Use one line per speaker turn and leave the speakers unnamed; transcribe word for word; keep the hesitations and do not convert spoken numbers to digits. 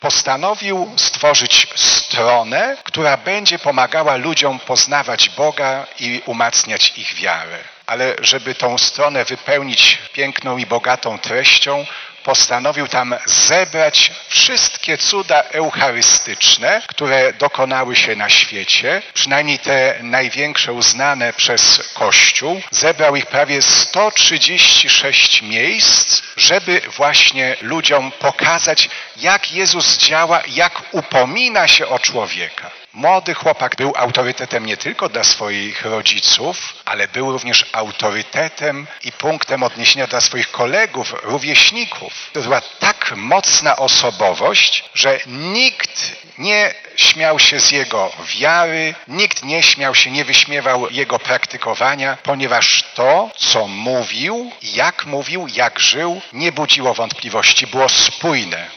postanowił stworzyć stronę, która będzie pomagała ludziom poznawać Boga i umacniać ich wiarę. Ale żeby tą stronę wypełnić piękną i bogatą treścią, postanowił tam zebrać wszystkie cuda eucharystyczne, które dokonały się na świecie, przynajmniej te największe uznane przez Kościół. Zebrał ich prawie sto trzydzieści sześć miejsc, żeby właśnie ludziom pokazać, jak Jezus działa, jak upomina się o człowieka. Młody chłopak był autorytetem nie tylko dla swoich rodziców, ale był również autorytetem i punktem odniesienia dla swoich kolegów, rówieśników. To była tak mocna osobowość, że nikt nie śmiał się z jego wiary, nikt nie śmiał się, nie wyśmiewał jego praktykowania, ponieważ to, co mówił, jak mówił, jak żył, nie budziło wątpliwości, było spójne.